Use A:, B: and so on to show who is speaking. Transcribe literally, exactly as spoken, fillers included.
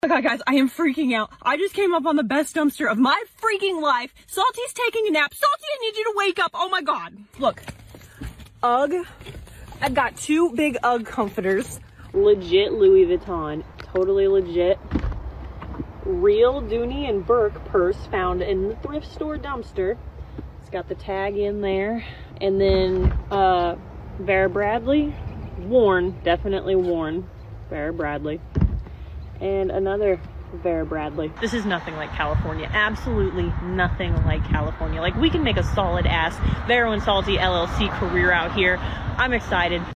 A: Oh my god, guys, I am freaking out. I just came up on the best dumpster of my freaking life. Salty's taking a nap. Salty, I need you to wake up. Oh my god. Look. Ugg. I've got two big Ugg comforters. Legit Louis Vuitton. Totally legit. Real Dooney and Burke purse found in the thrift store dumpster. It's got the tag in there. And then uh, Vera Bradley. Worn. Definitely worn. Vera Bradley. And another Vera Bradley. This is nothing like California. Absolutely nothing like California. Like, we can make a solid ass Vero and Salty L L C career out here. I'm excited.